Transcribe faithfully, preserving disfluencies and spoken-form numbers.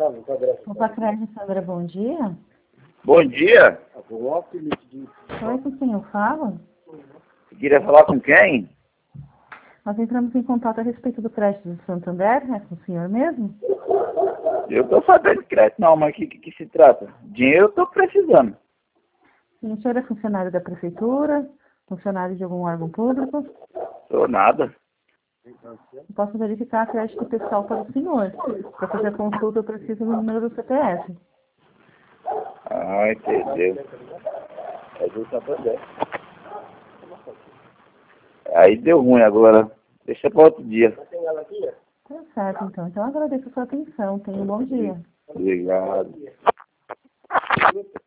Opa, Crédito, Sandra, bom dia. Bom dia. Oi, com quem eu falo? Você queria falar com quem? Nós entramos em contato a respeito do crédito do Santander, é com o senhor mesmo? Eu estou sabendo de crédito não, mas o que, que, que se trata? Dinheiro eu estou precisando. Sim, o senhor é funcionário da prefeitura, funcionário de algum órgão público? Sou nada. Eu posso verificar a crédito pessoal para o senhor. Para fazer a consulta eu preciso do número do C P F. Ah, entendeu. É do Santander. Aí deu ruim agora. Deixa para outro dia. Tá certo, então. Então eu agradeço a sua atenção. Tenha um bom dia. Obrigado.